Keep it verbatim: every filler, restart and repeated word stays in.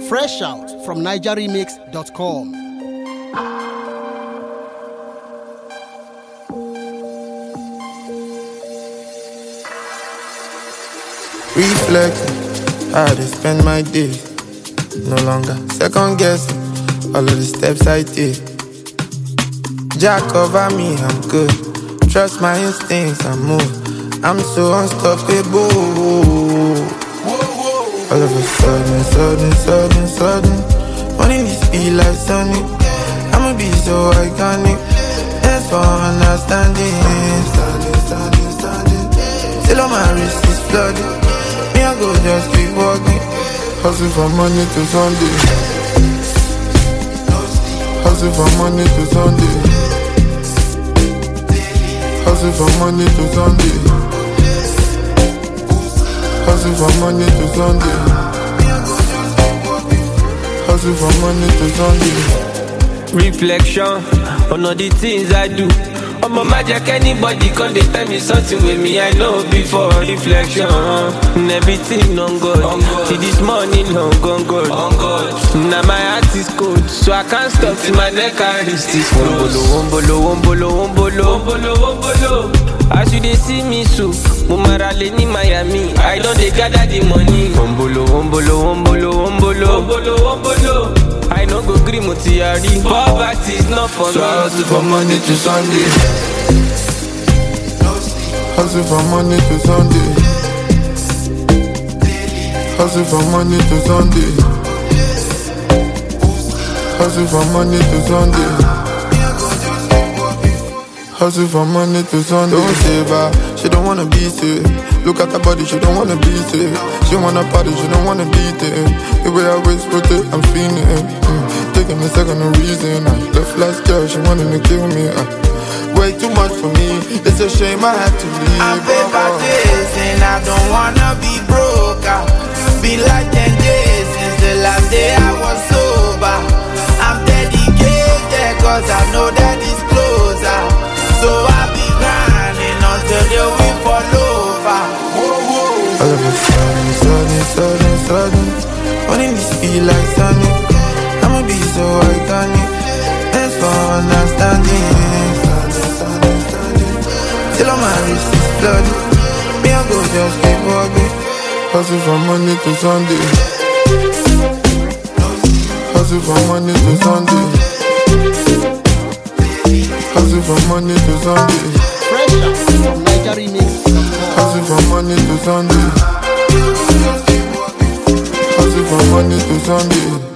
Fresh out from niger remix dot com. Reflecting, how I spend my days. No longer second guessing all of the steps I take. Jack cover me, I'm good. Trust my instincts, I move. I'm so unstoppable. All of a sudden, sudden, sudden, sudden, wanting this be like Sonic. I'ma be so iconic. Thanks for understanding. Standing, standing, standing. Still on my wrist is flooded. Me I go just keep walking. Hustle from Monday to Sunday. Hustle from Monday to Sunday. Hustle from Monday to Sunday. Hustle from Monday to Sunday. Hustle from Monday to Sunday. Reflection on all the things I do. I'm a magic, anybody can they tell me something with me I know before. Reflection and everything on God. See this morning long gone God. Now my heart is cold, so I can't stop till my neck and wrist is closed. Wombolo, wombolo, wombolo, wombolo, wombolo. As you they see me so, Mumarale ni Miami. I don't they gather the money. Wombolo, wombolo, wombolo, wombolo, wombolo, wombolo. I no go green mutiari. Poverty is not for me. So I hustle from Monday to Sunday. Hustle from Monday to Sunday. Hustle from Monday to Sunday. Hustle from Monday to Sunday. Hustle from Monday to Sunday. Don't save her, she don't wanna be safe. Look at her body, she don't wanna beat it. She wanna party, she don't wanna beat it. The way I waist rotate, I'm feeling it. Mm. Taking a second, no reason. I left last girl, she wanted to kill me. Uh. Way too much for me, it's a shame I had to leave. I'm paper chasing, I don't wanna be broke. I've been like ten days since the last day I was sober. I'm dedicated cause I know that it's closer. So I'll be grinding until the wind fall over. All of a sudden, sudden, sudden, sudden, wanting this feel like Sonic. I'ma be so iconic. Thanks for understanding. Standing, standing, standing. Still on my wrist is flooded. Me I go just keep walking. Hustle from Monday to Sunday. Hustle from Monday to Sunday. Hustle from Monday to Sunday. Fresh out from niger remix dot com. Hustle from Monday to Sunday. Hustle from Monday to Sunday.